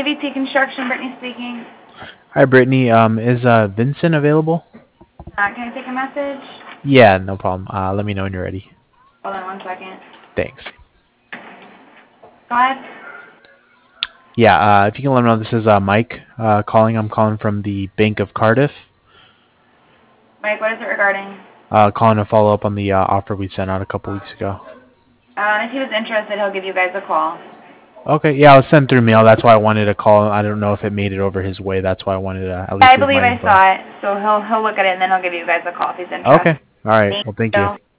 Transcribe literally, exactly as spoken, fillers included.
A V T Construction, Brittany speaking. Hi, Brittany. Um, is uh, Vincent available? Uh, can I take a message? Yeah, no problem. Uh, let me know when you're ready. Hold on one second. Thanks. Go ahead. Yeah, uh, if you can let me know, this is uh, Mike uh, calling. I'm calling from the Bank of Cardiff. Mike, what is it regarding? Uh, calling to follow up on the uh, offer we sent out a couple weeks ago. Uh, if he was interested, he'll give you guys a call. Okay, yeah, I was sent through mail. That's why I wanted to call. I don't know if it made it over his way. That's why I wanted to at Yeah, least I leave believe my I info. saw it, so he'll he'll look at it and then he'll give you guys a call if he's interested. Okay. All right. Thank Well, thank you. you.